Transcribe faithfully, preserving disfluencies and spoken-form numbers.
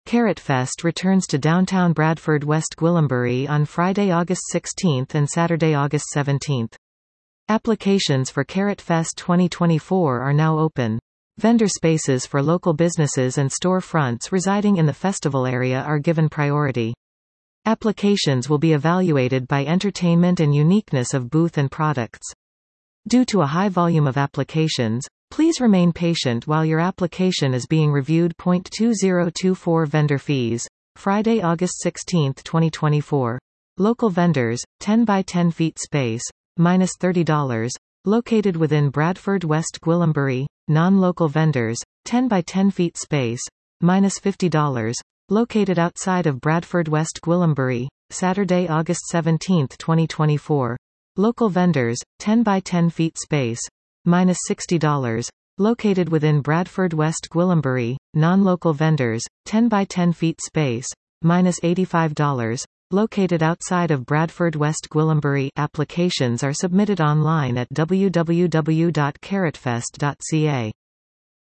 CarrotFest returns to downtown Bradford West Gwillimbury on Friday, August sixteenth and Saturday, August seventeenth. Applications for CarrotFest twenty twenty-four are now open. Vendor spaces for local businesses and storefronts residing in the festival area are given priority. Applications will be evaluated by entertainment and uniqueness of booth and products. Due to a high volume of applications, please remain patient while your application is being reviewed. twenty twenty-four Vendor fees. Friday, August sixteenth, twenty twenty-four. Local vendors, ten by ten feet space, minus thirty dollars, located within Bradford West Gwillimbury. Non-local vendors, ten by ten feet space, minus fifty dollars, located outside of Bradford West Gwillimbury. Saturday, August seventeenth, twenty twenty-four. Local vendors, ten by ten feet space, minus sixty dollars, located within Bradford West Gwillimbury. Non-local vendors, ten by ten feet space, minus eighty-five dollars, located outside of Bradford West Gwillimbury. Applications are submitted online at w w w dot carrotfest dot c a.